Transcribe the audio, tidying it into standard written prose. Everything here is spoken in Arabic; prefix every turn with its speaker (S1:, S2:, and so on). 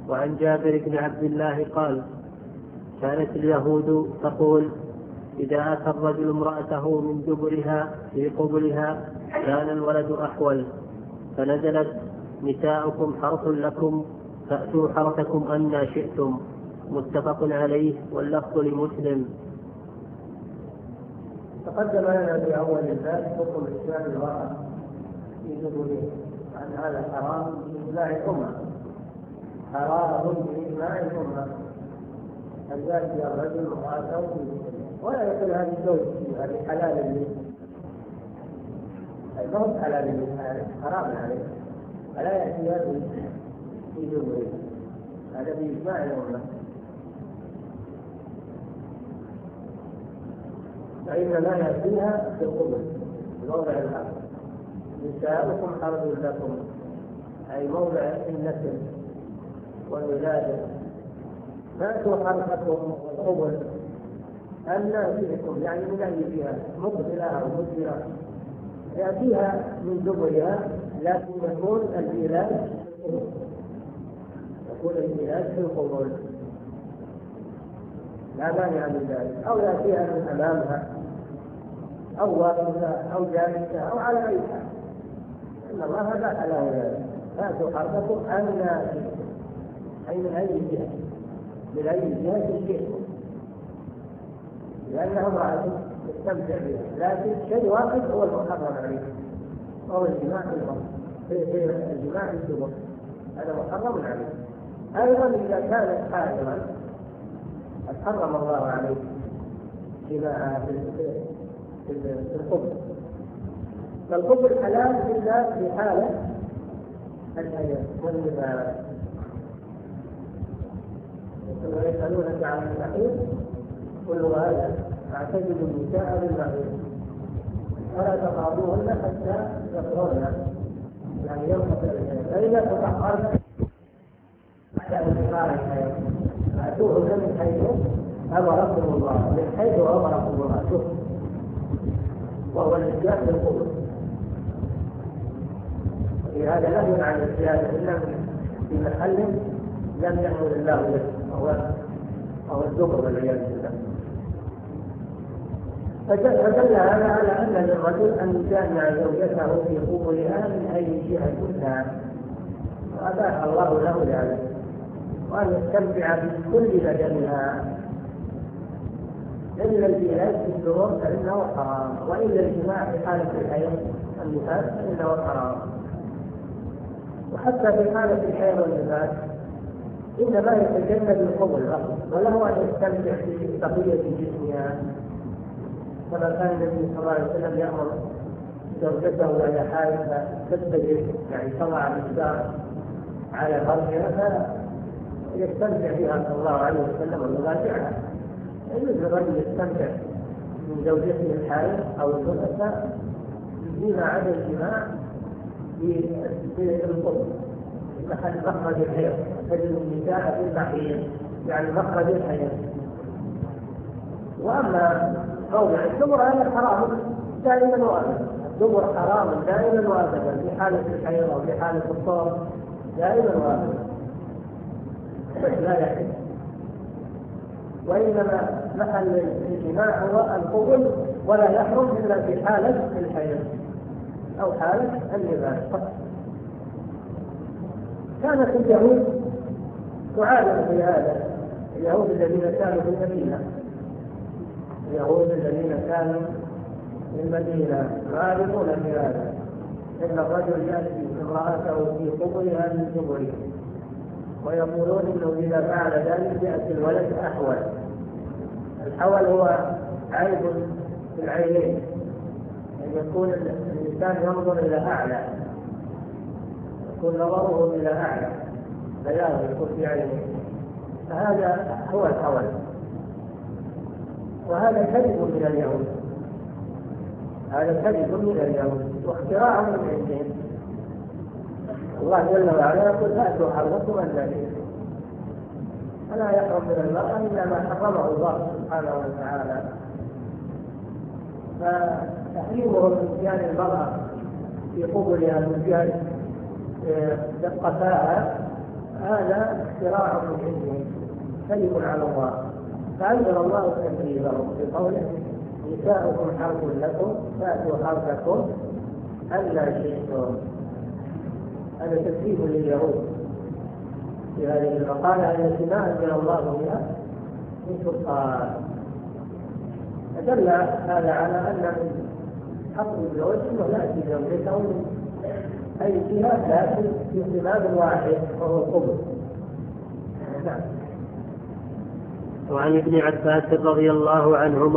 S1: وعن جابر بن عبد الله قال: كانت اليهود تقول: إذا أتى الرجل امرأته من دبرها في قبلها كان الولد أحول، فنزلت: نساؤكم حرث لكم فأتوا حرثكم أنى شئتم. متفق عليه، واللفظ لمسلم.
S2: تقدم لنا في أول الباب حكم إسلام المرأة في دبرها، عن هذا حرام بإجماع الأمة، حرام بإجماع الأمة أن يأتي الرجل امرأته في دبرها ولا يقول هذه زوجتي، هذه حلال لي، ما هو حلال لي، حرام عليه، فلا يأتيها في دبرها، هذا بإجماع الأمة. فإنما يأتيها في القبل موضع الحق. نساؤكم حرث لكم، أي موضع النسل والولادة، فأتوا حرثكم والقبل أنى شئتم، يعني من أي جهة، مقبلة أو مدبرة، يأتيها من دبرها، لكن يكون العلاج في القبول، لا مانع من ذلك، أو يأتيها من أمامها أو واقفة أو جالسة أو على أي حال، إن الله باح له ذلك. فأتوا حرثكم أنى شئتم، أي من أي جهة، من أي جهة شئتم، لأنها امرأة تستمتع بها، لكن شيء واحد هو المحرم عليه، وهو الجماع في الوقت، في الجماع في الدبر، هذا محرم عليه. أيضا إذا كانت حائضا قد حرم الله عليه جماعها في القبر، فالقبر حلال إلا في حالة الحياة والنفاس. ويسألونك عن المحيط قل هذا اعتزل النساء بالمحيط ولا تقربوهن حتى يطهرن، يعني ينقطع الحياة، فإذا تطهرن بعد انتقال الحياة فأتوهن من حيث أمركم الله، من حيث أمركم الله، وهو الإسلام بالقبر. في هذا نهي عن الزيادة إلا في محل لم يأمر الله به، وهو الذكر والعياذ بالله. فدل هذا على أن للرجل أن يجامع زوجته في قبورها من أي جهة كان، وأباح الله له ذلك، وأن يستمتع بكل بدنها إلا الجهاز في الدور فإنه حرام، وإلا الجماع في حالة الحيض والنفاس فإنه حرام. وحتى في حالة الحيض والنفاس إنما يتجنب القبل وله أن يستمتع في بقية جسمها، كما كان النبي صلى الله عليه وسلم يأمر زوجته وهي حائض تستجد، يعني تضع الإسدار على فرجها فيستمتع بها صلى الله عليه وسلم ويراجعها. يجوز الرجل يستمتع من زوجته الحائض أو النفساء فيما عدا الجماع في القبل محل مخرج الحيض، تجد النساء في المحيض يعني مخرج الحيض. وأما موضع الدبر هذا حرام دائما وابدا، الدبر حرام دائما وابدا في حالة الحيض أو في حالة الطهر دائما وابدا، بس لا يحل. وإنما محل الجماع هو القبل، ولا يحرم إلا في حالة الحيض أو حالة النفاس فقط. كانت اليهود تعالج في هذا، اليهود الذين كانوا في المدينة، اليهود الذين كانوا في المدينة يعالجون في هذا، إن الرجل يأتي امرأته في قبلها من دبره ويقولون إنه إذا فعل ذلك يأتي الولد أحول. الحول هو عيب في العينين، أن يكون الإنسان ينظر إلى أعلى، يكون نظره إلى أعلى بياض يكون في عينه، فهذا هو الحول، وهذا كذب من اليهود، هذا كذب من اليهود واختراع من عندهم. الله جل وعلا يقول فأتوا حرثكم أنى شئتم، فلا يحرم من المرأة إلا ما حرمه الله سبحانه وتعالى. فتحريمه اتيان المرأة في قبلها من جهة قفاها هذا اختراع من عندهم كذب على الله. فأنزل الله تكذيبهم بقوله نساؤكم حرث لكم فأتوا حرثكم ألا شئتم. هذا تكذيب لليهود في هذه المقالة التي ما أنزل الله بها من سلطان. فدل هذا على أن حق الزوج ولا يأتي زوجته من أي جهة لكن في سباب واحد وهو القبر. نعم.
S1: وعن ابن عباس رضي الله عنهما